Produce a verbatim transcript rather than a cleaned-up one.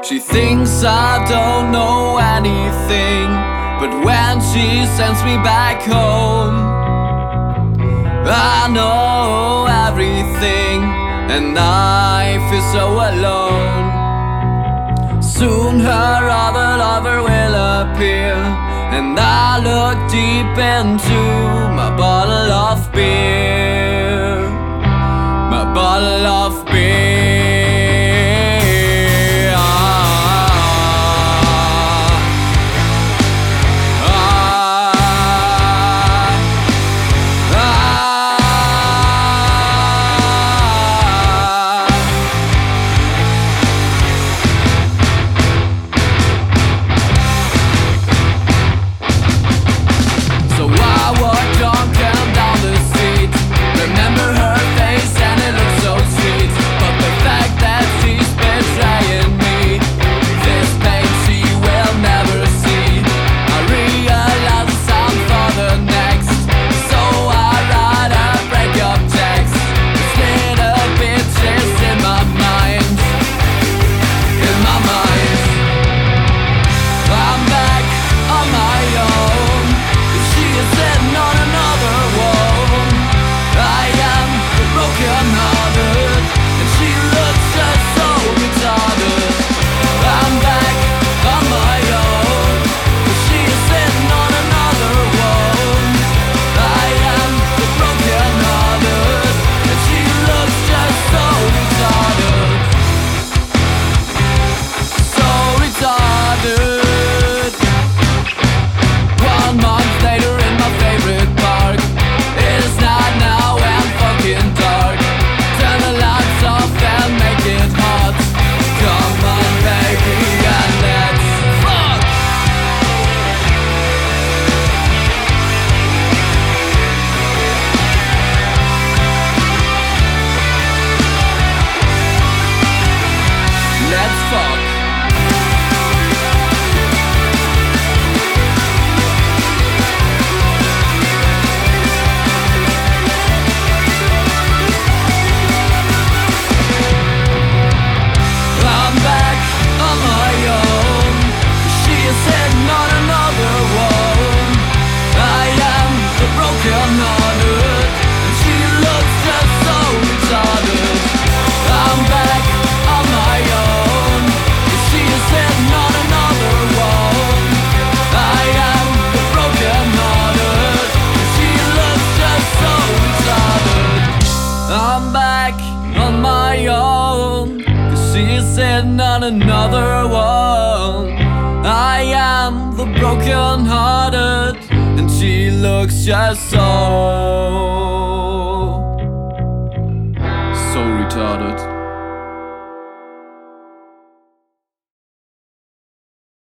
She thinks I don't know anything, but when she sends me back home, I know everything, and I feel so alone. Soon her other lover will appear, and I look deep into my bottle of beer, my bottle of beer. On another one, I am the broken hearted, and she looks just so, so retarded.